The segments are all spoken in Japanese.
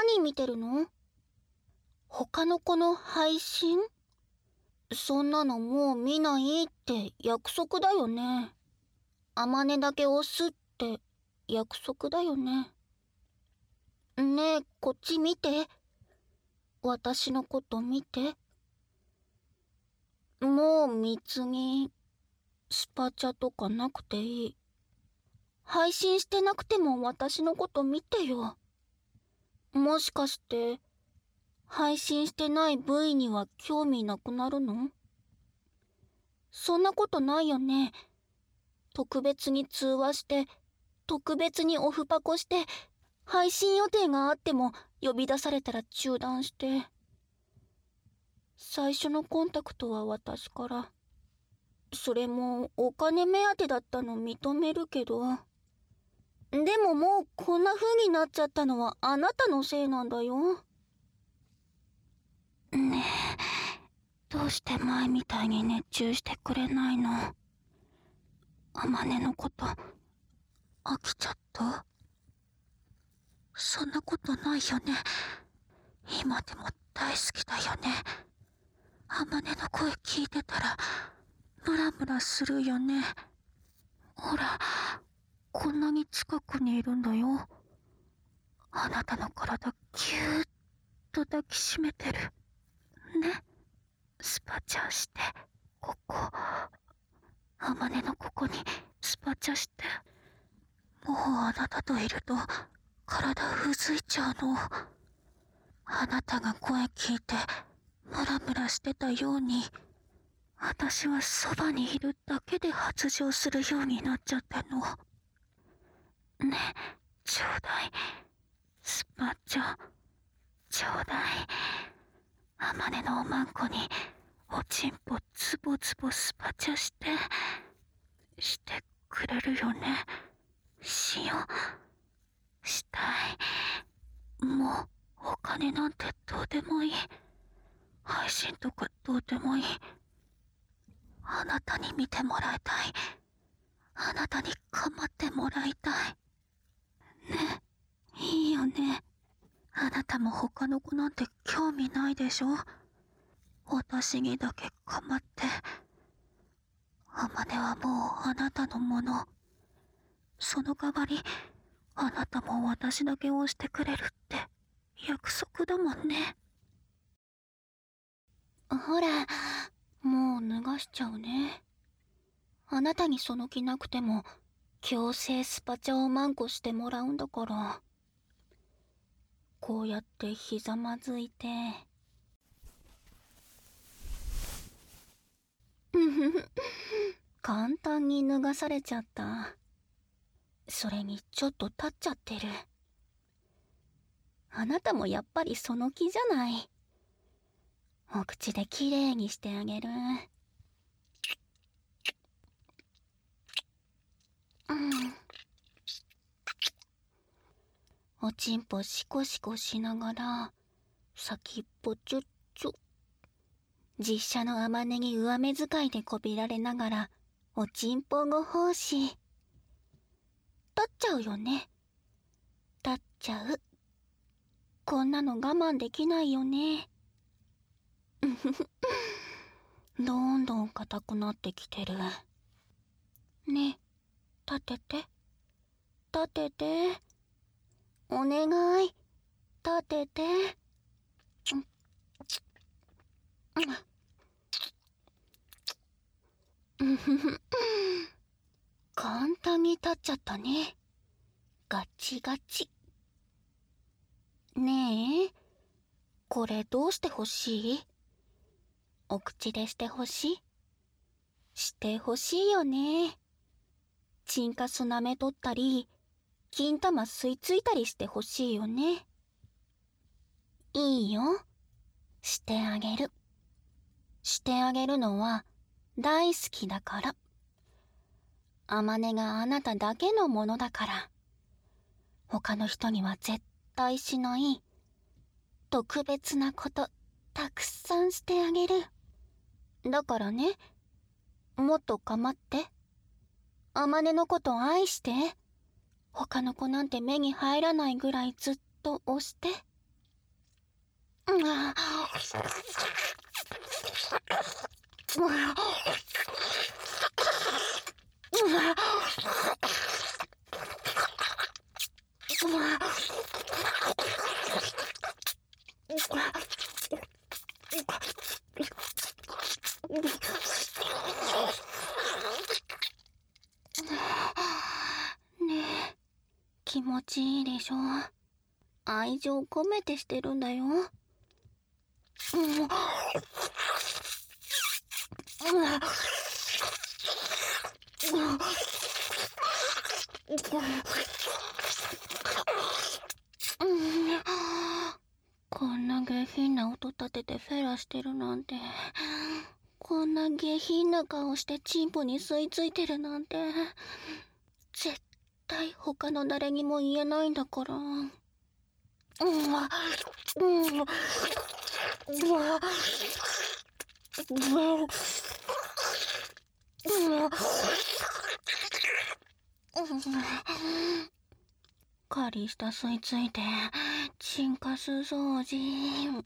何見てるの？他の子の配信？そんなのもう見ないって約束だよね。あまねだけ押すって約束だよね。ねえ、こっち見て。私のこと見て。もう別にスパチャとかなくていい。配信してなくても私のこと見てよ。もしかして配信してない部位には興味なくなるの？そんなことないよね。特別に通話して、特別にオフパコして、配信予定があっても呼び出されたら中断して。最初のコンタクトは私から。それもお金目当てだったの認めるけど。でももうこんな風になっちゃったのはあなたのせいなんだよ。ねえ、どうして前みたいに熱中してくれないの？あまねのこと飽きちゃった？そんなことないよね。今でも大好きだよね。あまねの声聞いてたらムラムラするよね。ほら、こんなに近くにいるんだよ。あなたの体ぎゅーっと抱きしめてるね。スパチャして、ここ、あまねのここにスパチャして。もうあなたといると体うずいちゃうの。あなたが声聞いてムラムラしてたように、私はそばにいるだけで発情するようになっちゃってんの。ねえ、ちょうだい。スパチャ、ちょうだい。あまねのおまんこにおちんぽズボズボスパチャしてくれるよね。しよう。したい。もうお金なんてどうでもいい。配信とかどうでもいい。あなたに見てもらいたい。あなたに構ってもらいたい。ね、いいよね。あなたも他の子なんて興味ないでしょ？私にだけ構って。あまねはもうあなたのもの。その代わり、あなたも私だけ押してくれるって約束だもんね。ほら、もう脱がしちゃうね。あなたにその気なくても強制スパチャをマンコしてもらうんだから。こうやってひざまずいて。簡単に脱がされちゃった。それにちょっと立っちゃってる。あなたもやっぱりその気じゃない。お口できれいにしてあげる。おちんぽシコシコしながら先っぽちょっちょ。実写のあまねに上目遣いでこびられながらおちんぽご奉仕。立っちゃうよね。立っちゃう。こんなの我慢できないよね。どんどん硬くなってきてる。ねえ、立てて。立てて。お願い。立てて。簡単に立っちゃったね。ガチガチ。ねえ、これどうしてほしい？お口でしてほしい？してほしいよね。チンカス舐めとったり、金玉吸い付いたりしてほしいよね。いいよ。してあげる。してあげるのは大好きだから。あまねがあなただけのものだから。他の人には絶対しない特別なことたくさんしてあげる。だからね、もっと構って。あまねのこと愛して。他の子なんて目に入らないぐらいずっと押して。 ねえ、気持ちいいでしょ。愛情込めてしてるんだよ。こんな下品な音立ててフェラしてるなんて、こんな下品な顔してチンポに吸い付いてるなんて、絶対他の誰にも言えないんだから。カリスタ吸い付いてチンカス掃除。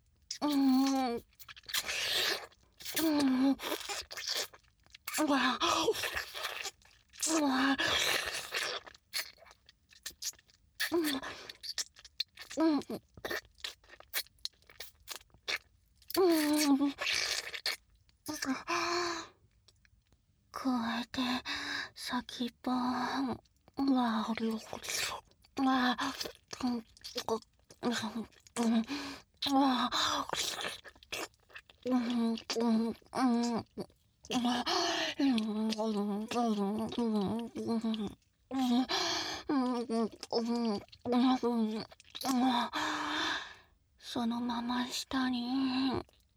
加えて先っぽそのまま下に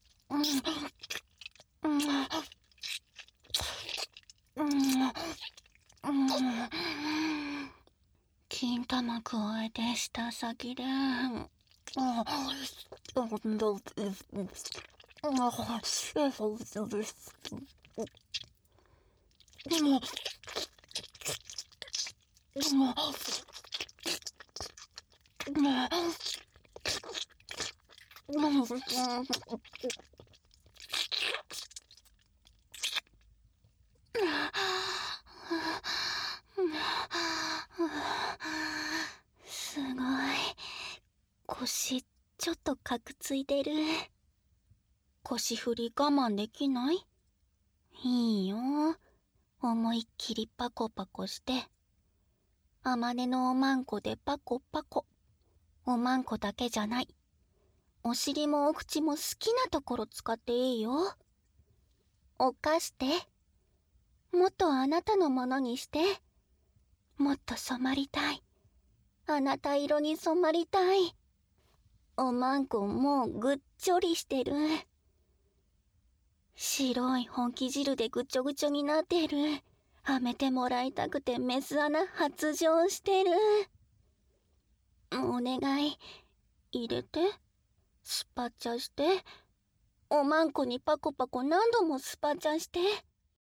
金玉加えて舌先ですごい。腰ちょっとカクついてる。腰振り我慢できない？いいよ。思いっきりパコパコして。あまねのおまんこでパコパコ。おまんこだけじゃない。お尻もお口も好きなところ使っていいよ。犯して。もっとあなたのものにして。もっと染まりたい。あなた色に染まりたい。おまんこもうぐっちょりしてる。白い本気汁でぐちょぐちょになってる。はめてもらいたくてメス穴発情してる。お願い、入れて。スパチャして。おまんこにパコパコ何度もスパチャして。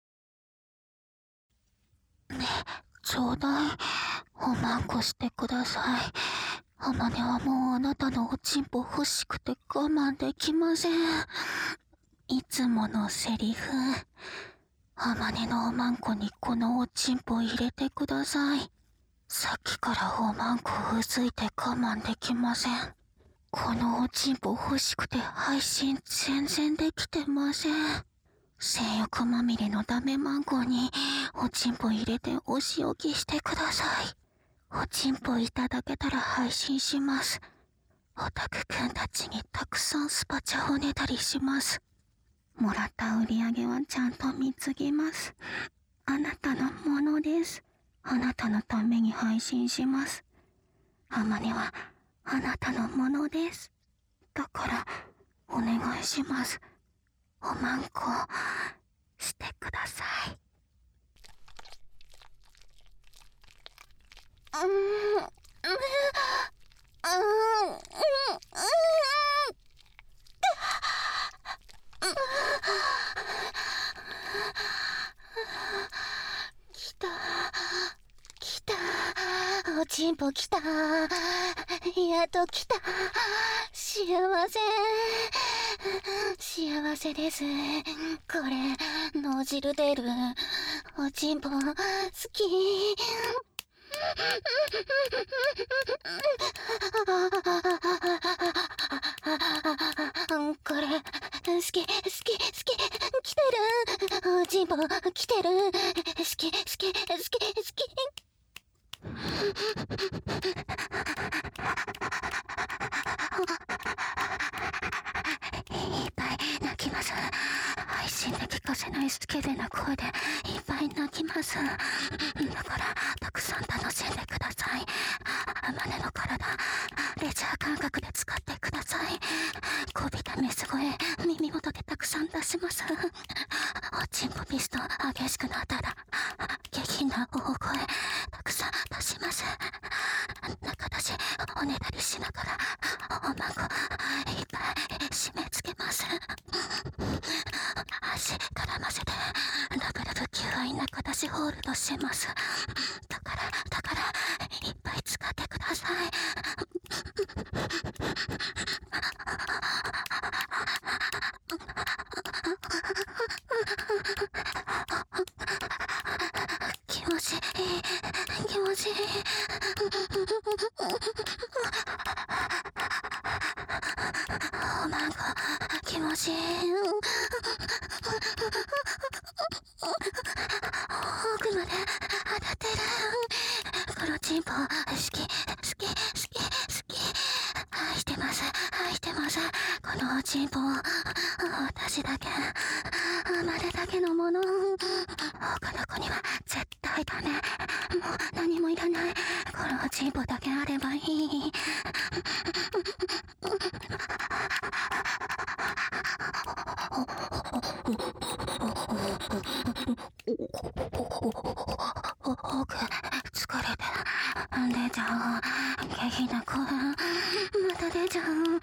ちょうだい。おまんこしてください。あまねはもうあなたのおちんぽ欲しくて我慢できません。いつものセリフ。あまねのおまんこにこのおちんぽ入れてください。さっきからおまんこうずいて我慢できません。このおちんぽ欲しくて配信全然できてません。性欲まみれのダメマンゴーにおちんぽ入れてお仕置きしてください。おちんぽいただけたら配信します。オタクくんたちにたくさんスパチャをねたりします。もらった売り上げはちゃんと貢ぎます。あなたのものです。あなたのために配信します。あまねはあなたのものです。だからお願いします。おまんこしてください。来た。おちんぽ来た。 やっと来た。幸せ。幸せです。これ、脳汁出る。おちんぽ、好き。これ、好き、好き、好き、来てる。おちんぽ、来てる。好き、好き、好き、好き。いっぱい泣きます。配信で聞かせないスケベな声でいっぱい泣きます。だからたくさん楽しんでください。マネの体、レジャー感覚で使ってください。こびたメス声、耳元でたくさん出します。おちんぽピスト激しくなったら下品な大声たくさん出します。中出しおねだりしながらおまごいっぱい締め付けます。足絡ませてラブラブ求愛中出しホールドします。だからいっぱい使ってください。気持ちいい、気持ちいい。おまんご、気持ちいい。奥まで当たってる。このチンポ、好き、好き、好き、好き。愛してます、愛してます。このチンポ、私だけ、までだけのもの。他の子には絶対ダメ。もう何もいらない。このチンポだけあればいい。僕、疲れて出ちゃう。下品な声、また出ちゃう。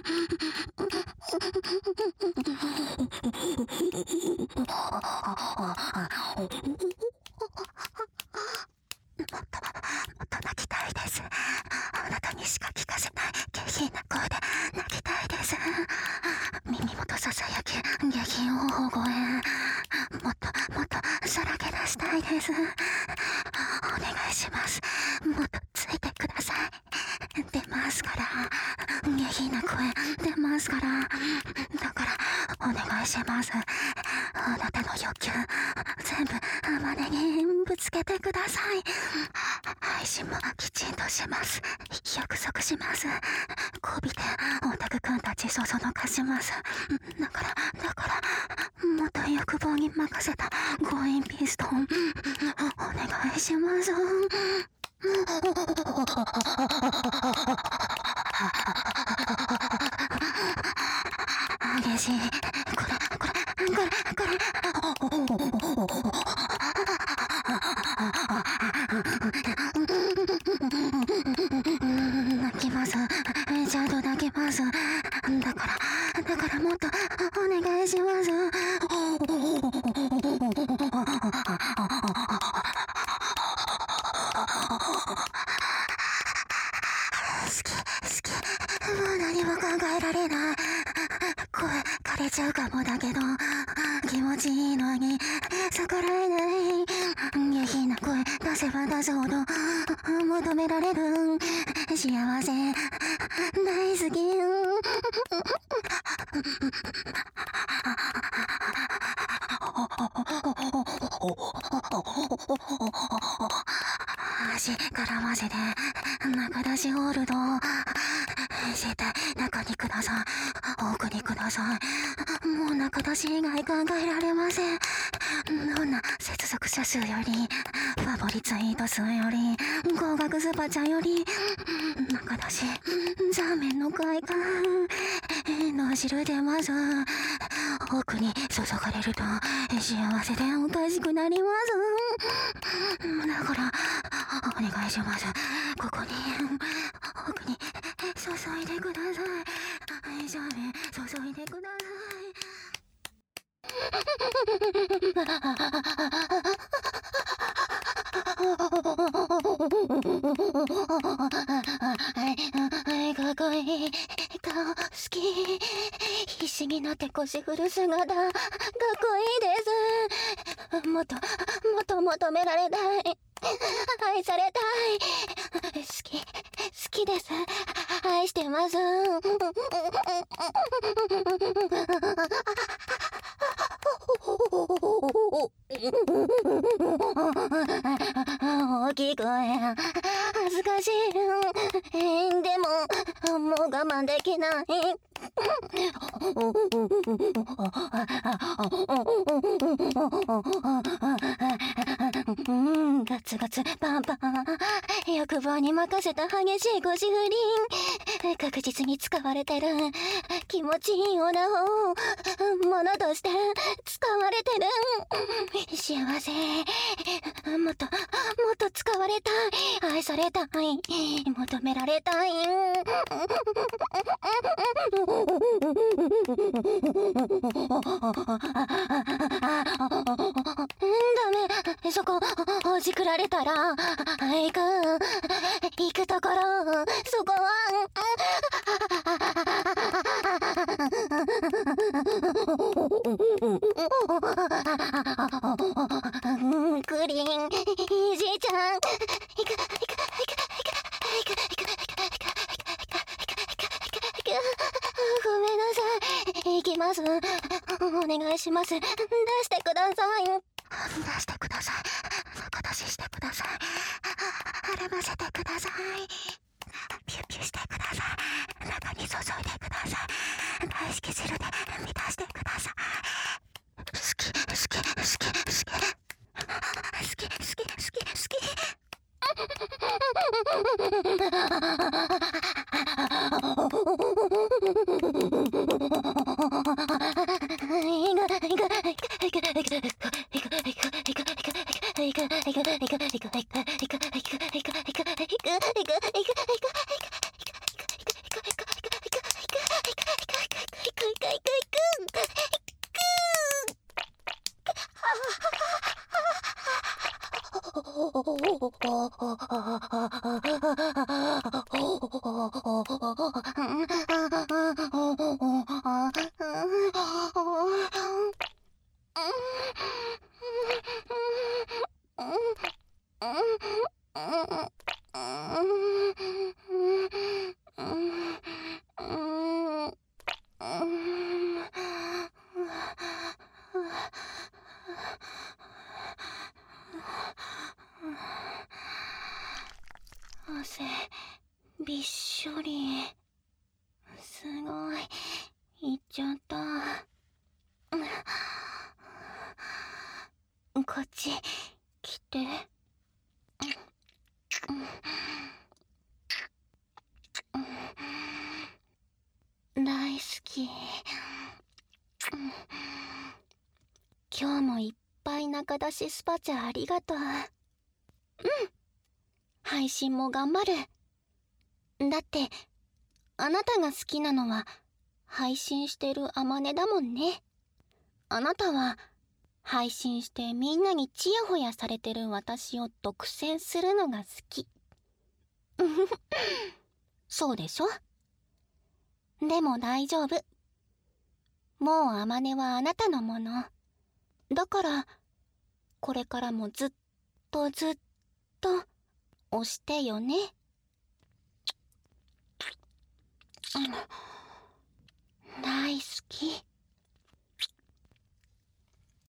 もっと泣きたいです。あなたにしか聞かせない下品な声で泣きたいです。耳元ささやき下品大声、もっとさらけ出したいです。お願いします。もっとついてください。出ますから。下品な声出ますから。だからお願いします。あなたの欲求全部マネにぶつけてください。配信もきちんとします。約束します。こびてオタクくんたちそそのかします。だからもっと欲望に任せた強引ピストンお願いします。激しい。これ泣きます。ちゃんと泣きます。だからもっとお願いします。好き。もう何も考えられない。声枯れちゃうかもだけど気持ちいいのに逆らえない。下品な声出せば出すほど求められる幸せ大好き。足絡ませて中出しホールド絶対中にください。奥にください。もう中出し以外考えられません。どんな接続者数よりファボリツイート数より高額スパチャより中出しザーメンの快感脳汁出ます。奥に注がれると幸せでおかしくなります。だからお願いします。ここに奥に注いでください。ザーメン注いでください。 声顔好き、必死になって腰振る姿かっこいいです。もっと求められたい、愛されたい、好きです、愛してます。大きい声恥ずかしい、でももう我慢できない。ガツガツパンパン、欲望に任せた激しい腰振り、確実に使われてる、気持ちいいオナホをものとして使われてる。幸せ、もっと使われたい、愛されたい、求められたい。ダメ、そこほじくられたら行くところ、そこはクリーンいじいちゃん、ごめんなさい、行きます。お願いします。出してください。出してください。中出ししてください。絡ませてください。ピューピューしてください。中に注いでください。大好き汁で満たしてください。好き。汗びっしょり、すごい、いっちゃった。こっち来て。大好き。今日もいっぱい中出しスパチャありがとう。配信も頑張る。だってあなたが好きなのは配信してるあまねだもんね。あなたは配信してみんなにチヤホヤされてる私を独占するのが好き。そうでしょ？でも大丈夫。もうあまねはあなたのもの。だからこれからもずっと押してよね。